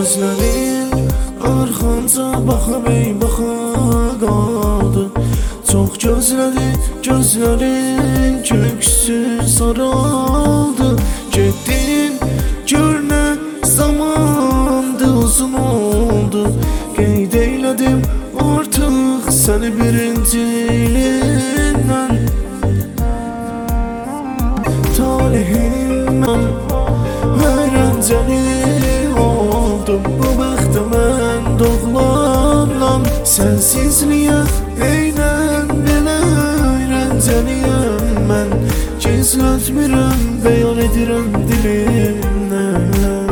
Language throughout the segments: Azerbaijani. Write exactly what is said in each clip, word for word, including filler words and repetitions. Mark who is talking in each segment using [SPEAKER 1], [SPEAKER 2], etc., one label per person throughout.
[SPEAKER 1] gözlərin arxanca baxıb ey baxa qaldı. Çox gözlədi, gözlərin köksü saraldı. Getdin, gör nə zamandı, uzun oldu. Qeyd eylədim artıq səni birinci ilindən. Talihim mən öyrəncəli oldum. Bu bəxtə mən doğulanam. Sənsizliyə eynən belə öyrəncəliyəm mən. Gizlətmirəm, bəyan edirəm dilimdən.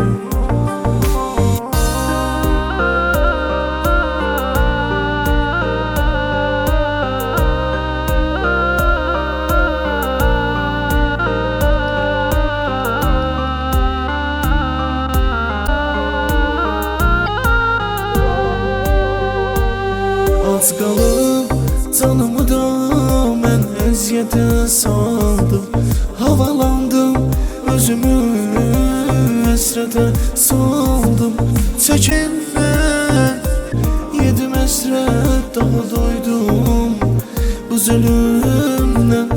[SPEAKER 1] Az qalıb canımı da mən əziyyətə saldım. Havalandım, özümü əsrətə saldım. Çəkindən yedim əsrət, daha doydum bu zülümdən.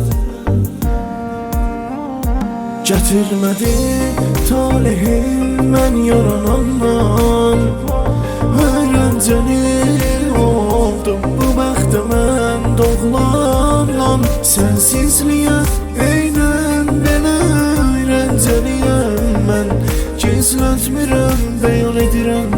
[SPEAKER 1] Gətirmədi talihim mən yaranandan. Öyrəncəli oldum, bu bəxtə mən doğulanam. Sənsizliyə eynən belə öyrəncəliyəm mən. Gizlətmirəm, bəyan edirəm